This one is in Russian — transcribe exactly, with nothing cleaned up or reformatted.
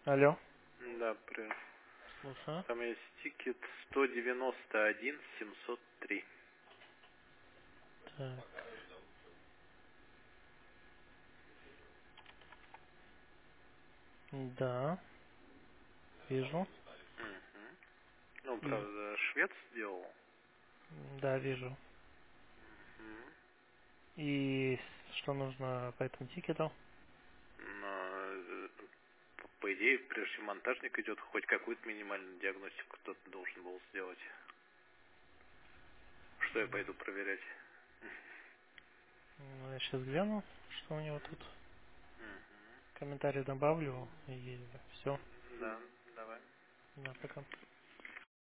Алло. Да, привет. Слушаю. Там есть тикет сто девяносто один семьсот три. Так. Да, вижу. Мгм. Ну, И правда, швед сделал. да, вижу. Мгм. И что нужно по этому тикету? Но, э, по по идее, прежде чем монтажник идет, хоть какую-то минимальную диагностику кто-то должен был сделать. Что я пойду проверять? Ну, я сейчас гляну, что у него тут. Мгм. Комментарий добавлю и все. Да, давай. Да, пока.